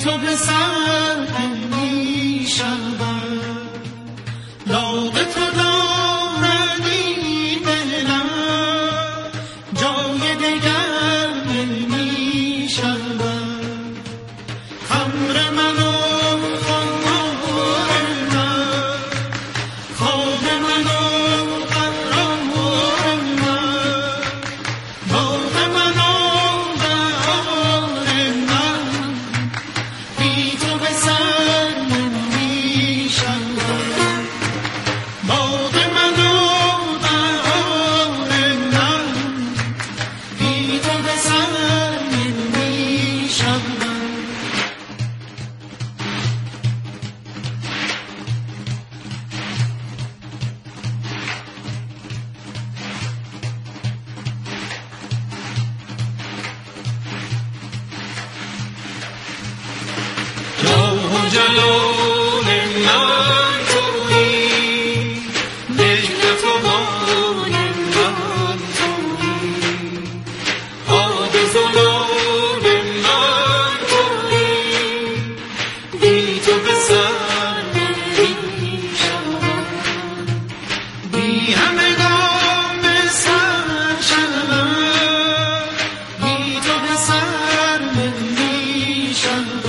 تو به سر می شود، داغ تو دارد این دلم، جای دگر می شود. خمر من و خمار من، خواب من و قرار من، باغ من و بهار من، بی تو به سر نمی شود. باغ من و بهار من، بی تو به سر نمی شود. جاه و جلال من تویی، نعمت و مال من تویی، آب زلال من تویی، بی تو به سر نمی شود. بی همگان به سر شود، بی تو به سر نمی شود.